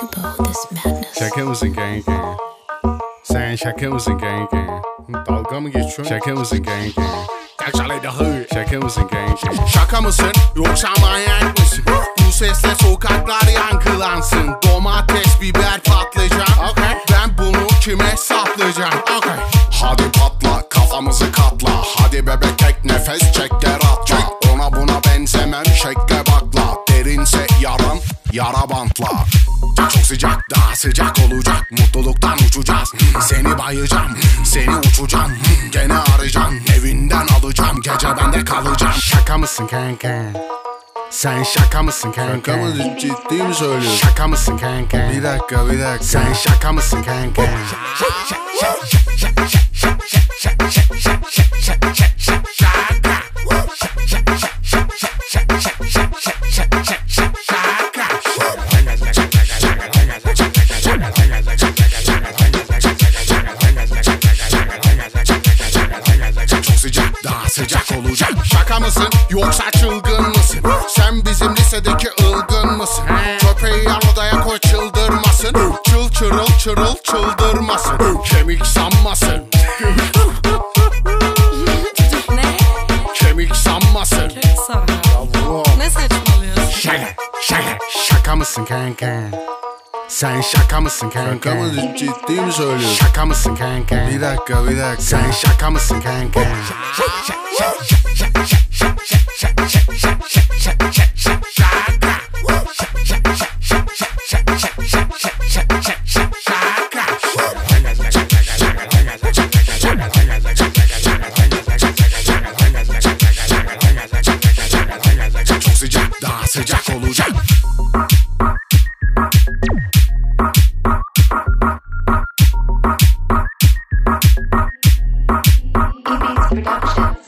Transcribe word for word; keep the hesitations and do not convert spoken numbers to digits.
about this madness? Şaka mısın kanka? Sen şaka mısın kanka? Dalga mı geçiyorsun? Şaka mısın kanka? Gel çalay da hı. Şaka mısın kanka? Şaka mısın yoksa manyak mısın? Bu sesle sokaklar yankılansın. Domates, biber, patlıcan. Okay. Ben bunu kime saplayacağım? Okay. Hadi patla kafamızı katla. Hadi bebek tek nefes çek de rahatla. Ona buna benzemem şekle bakla. Derinse yaran yara bantla. Çok sıcak daha sıcak olacak. Mutluluktan uçacağız. Seni bayacağım, seni uçacağım. Gene arayacağım, evinden alacağım. Gece bende kalacağım. Şaka mısın kanka? Sen şaka mısın kanka? Şaka mı, ciddi mi söylüyorsun? Şaka mısın kanka? Bir dakika bir dakika. Sen şaka mısın kanka? Çok sıcak daha sıcak olacak. Şaka mısın yoksa çılgın mısın? Sen bizim lisedeki ılgın mısın? Köpeği yan odaya koy çıldırmasın. Çıl çırıl çırıl çıldırmasın. Kemik sanmasın. Ne? Kemik sanmasın. Çok sağ ol. Ne saçmalıyorsun? Şaka şaka. Şaka mısın kanka? Sen şaka mısın kanka? Şaka mı, ciddi mi söylüyorsun? Şaka mısın kanka? Bir dakika bir dakika. Sen şaka mısın kanka?